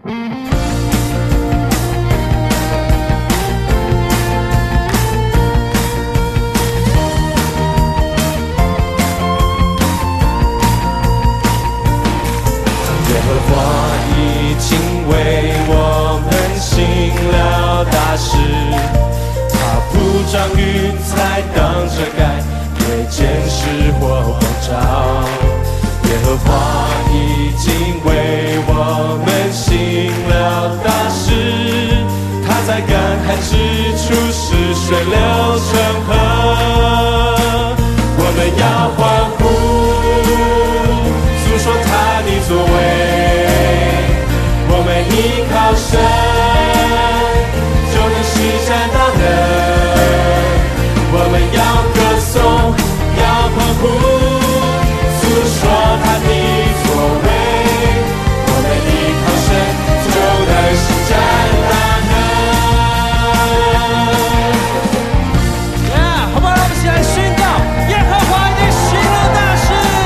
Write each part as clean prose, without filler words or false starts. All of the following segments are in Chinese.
耶和华已经为我们行了大事，他铺张云彩当遮盖，对见识或光照。耶和华已经为我们行了大事，他在干旱之处使水流成河。我们要欢呼，诉说他的作为。我们依靠神，就能施展大能。我们要歌颂，要欢呼，诉说他的作为。我们依靠神，就能施展大能。 好不好？让我们一起来宣告，耶和华已经行了大事。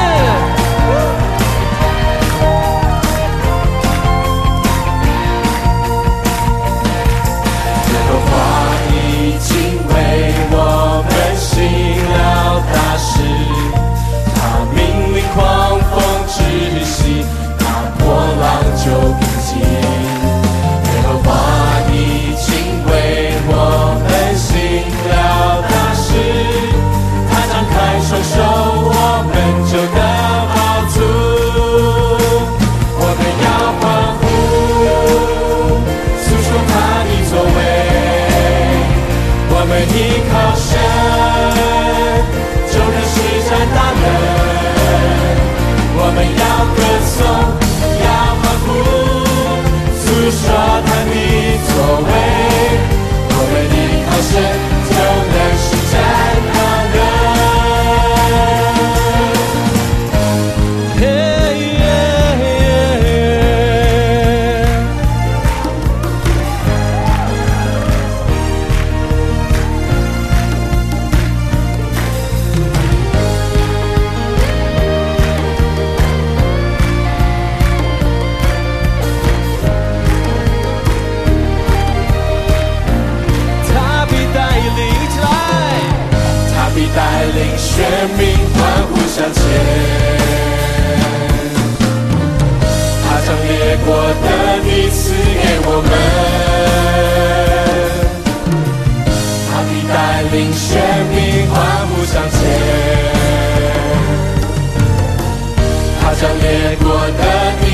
耶和华已经为我们行了大事，他命令狂风止息，他波浪就平静。耶和华已经为我们行了大事，他张开双手，我们就得饱足。我们要欢呼，诉说他的作为。我们依靠神，就能施展大能。我们要歌颂，要欢呼，诉说他的作为。我们依靠神，就能施展大能。带领选民欢呼向前，他将列国的地赐给我们，他必带领选民欢呼向前，他将列国的地